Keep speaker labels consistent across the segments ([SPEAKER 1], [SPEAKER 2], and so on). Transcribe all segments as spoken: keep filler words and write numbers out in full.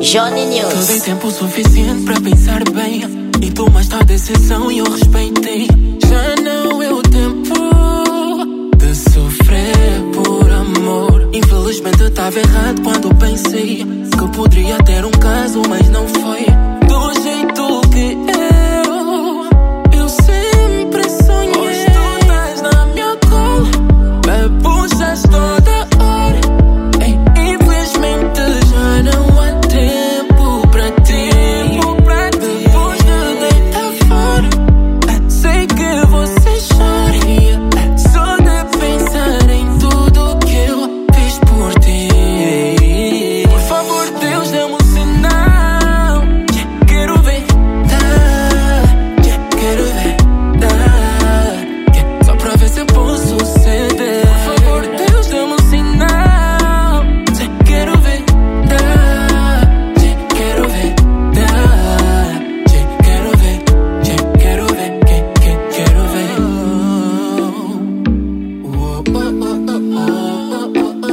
[SPEAKER 1] Johnny News.
[SPEAKER 2] Não dei tempo suficiente pra pensar bem e tomaste a decisão e eu respeitei. Já não é o tempo de sofrer por amor. Infelizmente estava errado quando pensei que poderia ter um caso, mas não foi do jeito que eu Eu sempre sonhei. Hoje tu estás na minha cola, me puxas toda hora. Ei, infelizmente já não há tempo pra ti. Depois de deitar fora, sei que você chora só de pensar em tudo que eu fiz por ti. Por favor, Deus, dê-me um sinal. Quero ver, dá, quero ver, dá, só pra ver se eu posso ceder. Por favor, Deus, dê-me um sinal. Quero ver, dá, quero ver, dá, quero ver, quero ver, quero ver. Oh, oh, oh, oh, oh,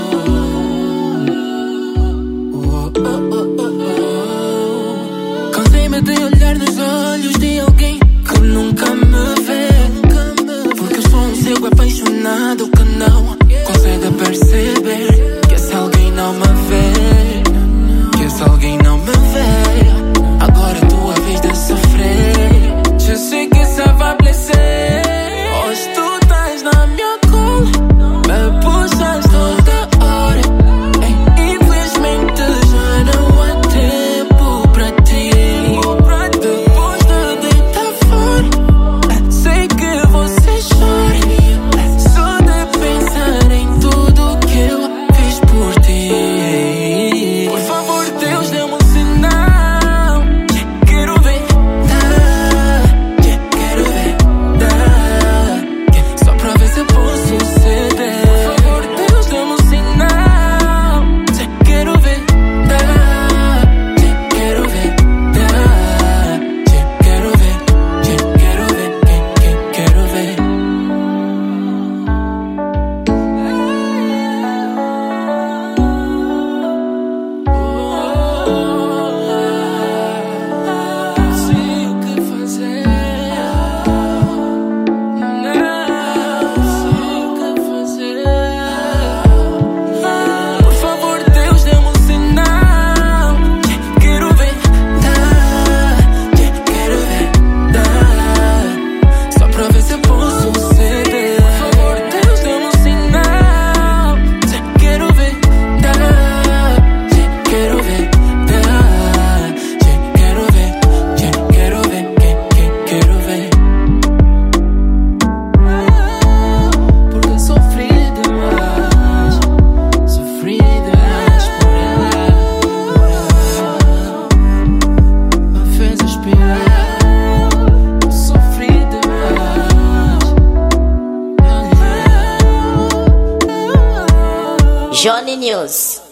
[SPEAKER 2] oh, oh, oh, oh. Cansei-me de olhar nos olhos de alguém que nunca me vê, porque eu sou um cego apaixonado que não consegue perceber que esse alguém não me vê, que esse alguém não me vê. Agora é tua vez de sofrer. Je sais que ça va blesser. Hoje tu estás na minha cola, me puxas toda hora. Ei, infelizmente já não há tempo pra ti. Depois de deitar fora, sei que você chora só de pensar em tudo que eu fiz por ti. Por favor, Deus, dê-me um sinal. Quero ver, dá, quero ver, dá, só pra ver se eu posso ceder. Por favor, Deus, dê-me um sinal. Quero ver, dá, quero ver, dá, quero ver, quero ver, quero ver. Não sei o que fazer. Não sei o que fazer. Por favor, Deus, dê-me um sinal. Quero ver, dá, quero ver, dá, só pra ver se eu posso ceder. Por favor, Deus, dê-me um sinal. Quero ver, dá, quero ver, dá, quero ver, quero ver, quero ver. Porque sofri demais, sofri demais por ela, por ela, me fez expirar. Sofri demais.
[SPEAKER 1] Johnny News.